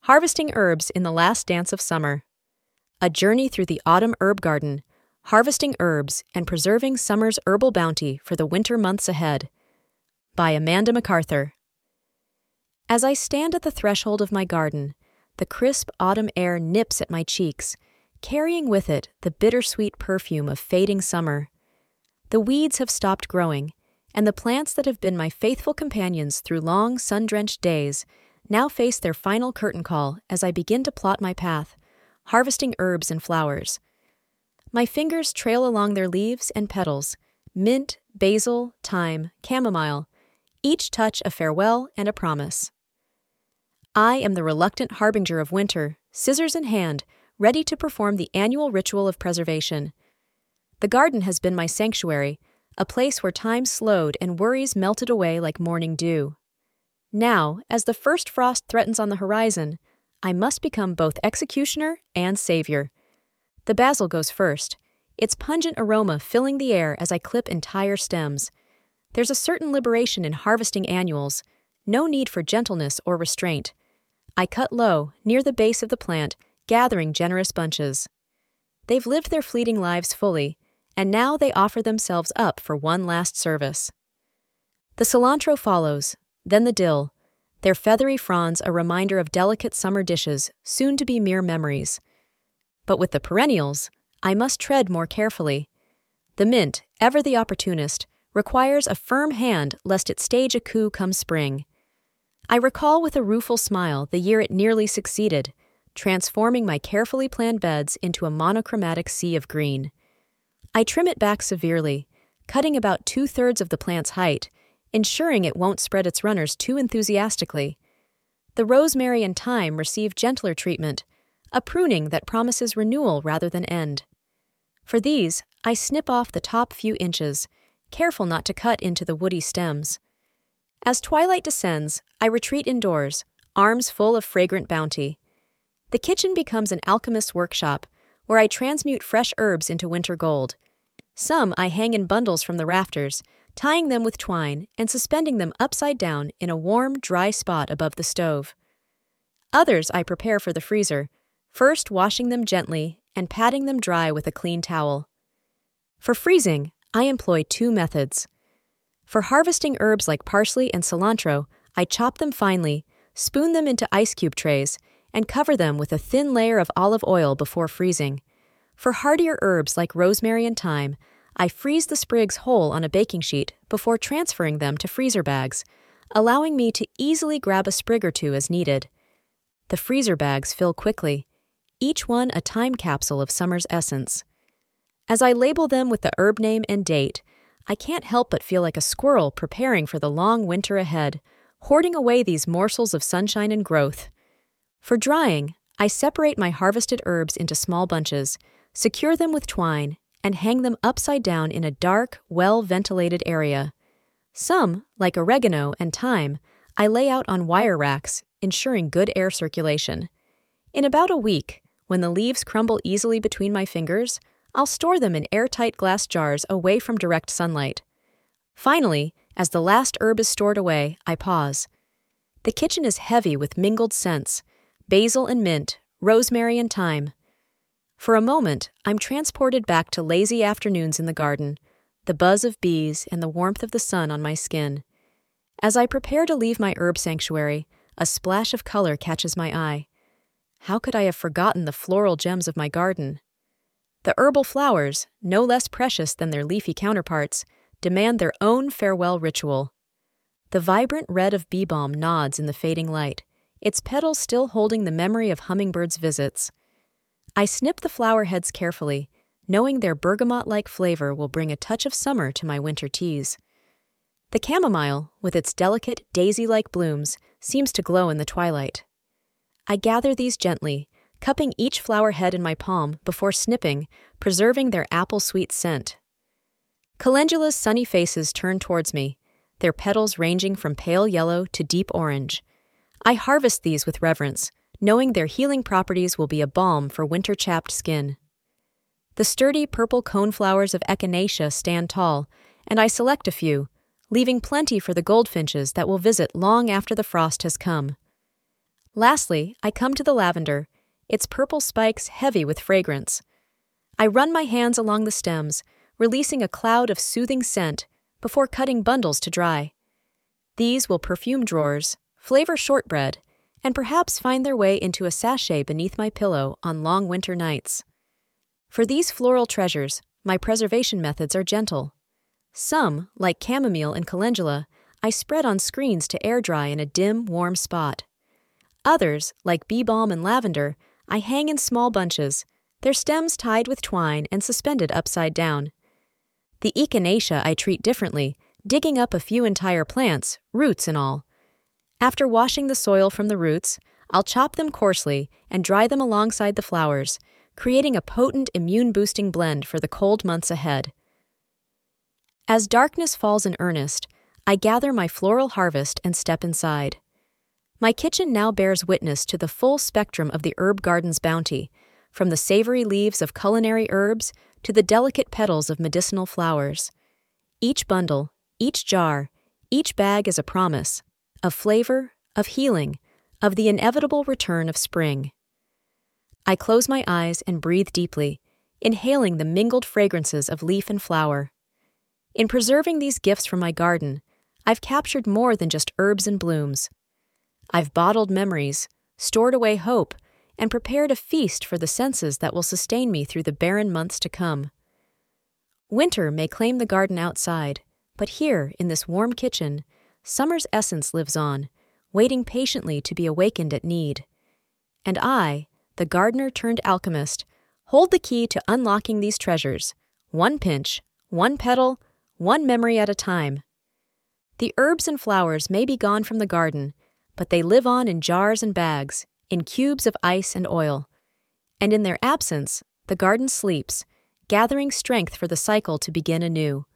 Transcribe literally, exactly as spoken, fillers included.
Harvesting Herbs in the Last Dance of Summer. A Journey Through the Autumn Herb Garden, Harvesting Herbs and Preserving Summer's Herbal Bounty for the Winter Months Ahead. By Amanda MacArthur. As I stand at the threshold of my garden, the crisp autumn air nips at my cheeks, carrying with it the bittersweet perfume of fading summer. The weeds have stopped growing, and the plants that have been my faithful companions through long, sun-drenched days now face their final curtain call as I begin to plot my path, harvesting herbs and flowers. My fingers trail along their leaves and petals, mint, basil, thyme, chamomile, each touch a farewell and a promise. I am the reluctant harbinger of winter, scissors in hand, ready to perform the annual ritual of preservation. The garden has been my sanctuary, a place where time slowed and worries melted away like morning dew. Now, as the first frost threatens on the horizon, I must become both executioner and savior. The basil goes first, its pungent aroma filling the air as I clip entire stems. There's a certain liberation in harvesting annuals, no need for gentleness or restraint. I cut low, near the base of the plant, gathering generous bunches. They've lived their fleeting lives fully, and now they offer themselves up for one last service. The cilantro follows, then the dill, their feathery fronds a reminder of delicate summer dishes, soon to be mere memories. But with the perennials, I must tread more carefully. The mint, ever the opportunist, requires a firm hand lest it stage a coup come spring. I recall with a rueful smile the year it nearly succeeded, transforming my carefully planned beds into a monochromatic sea of green. I trim it back severely, cutting about two-thirds of the plant's height, ensuring it won't spread its runners too enthusiastically. The rosemary and thyme receive gentler treatment, a pruning that promises renewal rather than end. For these, I snip off the top few inches, careful not to cut into the woody stems. As twilight descends, I retreat indoors, arms full of fragrant bounty. The kitchen becomes an alchemist's workshop, where I transmute fresh herbs into winter gold. Some I hang in bundles from the rafters, tying them with twine and suspending them upside down in a warm, dry spot above the stove. Others I prepare for the freezer, first washing them gently and patting them dry with a clean towel. For freezing, I employ two methods. For harvesting herbs like parsley and cilantro, I chop them finely, spoon them into ice cube trays, and cover them with a thin layer of olive oil before freezing. For hardier herbs like rosemary and thyme, I freeze the sprigs whole on a baking sheet before transferring them to freezer bags, allowing me to easily grab a sprig or two as needed. The freezer bags fill quickly, each one a time capsule of summer's essence. As I label them with the herb name and date, I can't help but feel like a squirrel preparing for the long winter ahead, hoarding away these morsels of sunshine and growth. For drying, I separate my harvested herbs into small bunches, secure them with twine, and hang them upside down in a dark, well-ventilated area. Some, like oregano and thyme, I lay out on wire racks, ensuring good air circulation. In about a week, when the leaves crumble easily between my fingers, I'll store them in airtight glass jars away from direct sunlight. Finally, as the last herb is stored away, I pause. The kitchen is heavy with mingled scents, basil and mint, rosemary and thyme. For a moment, I'm transported back to lazy afternoons in the garden, the buzz of bees and the warmth of the sun on my skin. As I prepare to leave my herb sanctuary, a splash of color catches my eye. How could I have forgotten the floral gems of my garden? The herbal flowers, no less precious than their leafy counterparts, demand their own farewell ritual. The vibrant red of bee balm nods in the fading light, its petals still holding the memory of hummingbirds' visits. I snip the flower heads carefully, knowing their bergamot-like flavor will bring a touch of summer to my winter teas. The chamomile, with its delicate, daisy-like blooms, seems to glow in the twilight. I gather these gently, cupping each flower head in my palm before snipping, preserving their apple-sweet scent. Calendula's sunny faces turn towards me, their petals ranging from pale yellow to deep orange. I harvest these with reverence, knowing their healing properties will be a balm for winter-chapped skin. The sturdy purple coneflowers of echinacea stand tall, and I select a few, leaving plenty for the goldfinches that will visit long after the frost has come. Lastly, I come to the lavender, its purple spikes heavy with fragrance. I run my hands along the stems, releasing a cloud of soothing scent before cutting bundles to dry. These will perfume drawers, flavor shortbread, and perhaps find their way into a sachet beneath my pillow on long winter nights. For these floral treasures, my preservation methods are gentle. Some, like chamomile and calendula, I spread on screens to air dry in a dim, warm spot. Others, like bee balm and lavender, I hang in small bunches, their stems tied with twine and suspended upside down. The echinacea I treat differently, digging up a few entire plants, roots and all. After washing the soil from the roots, I'll chop them coarsely and dry them alongside the flowers, creating a potent immune-boosting blend for the cold months ahead. As darkness falls in earnest, I gather my floral harvest and step inside. My kitchen now bears witness to the full spectrum of the herb garden's bounty, from the savory leaves of culinary herbs to the delicate petals of medicinal flowers. Each bundle, each jar, each bag is a promise of flavor, of healing, of the inevitable return of spring. I close my eyes and breathe deeply, inhaling the mingled fragrances of leaf and flower. In preserving these gifts from my garden, I've captured more than just herbs and blooms. I've bottled memories, stored away hope, and prepared a feast for the senses that will sustain me through the barren months to come. Winter may claim the garden outside, but here, in this warm kitchen, summer's essence lives on, waiting patiently to be awakened at need. And I, the gardener turned alchemist, hold the key to unlocking these treasures, one pinch, one petal, one memory at a time. The herbs and flowers may be gone from the garden, but they live on in jars and bags, in cubes of ice and oil. And in their absence, the garden sleeps, gathering strength for the cycle to begin anew.